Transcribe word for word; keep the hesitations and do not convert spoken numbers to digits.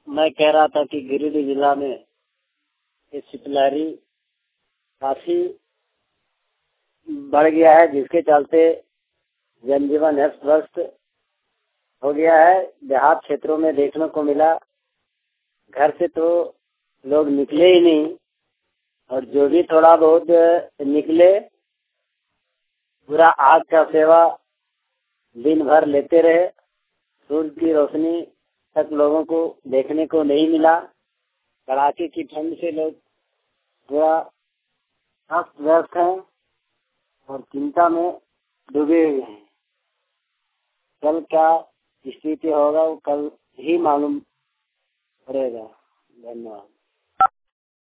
मैं कह रहा था कि गिरिडीह जिला में ये शीतलहरी काफी बढ़ गया है, जिसके चलते जनजीवन अस्त व्यस्त हो गया है। देहात क्षेत्रों में देखने को मिला, घर से तो लोग निकले ही नहीं, और जो भी थोड़ा बहुत निकले पूरा आग का सेवा दिन भर लेते रहे। सूर्य की रोशनी तक लोगों को देखने को नहीं मिला। कड़ाके की ठंड से लोग पूरा अस्त व्यस्त हैं और चिंता में डूबे हुए हैं। कल क्या स्थिति होगा वो कल ही मालूम पड़ेगा। धन्यवाद।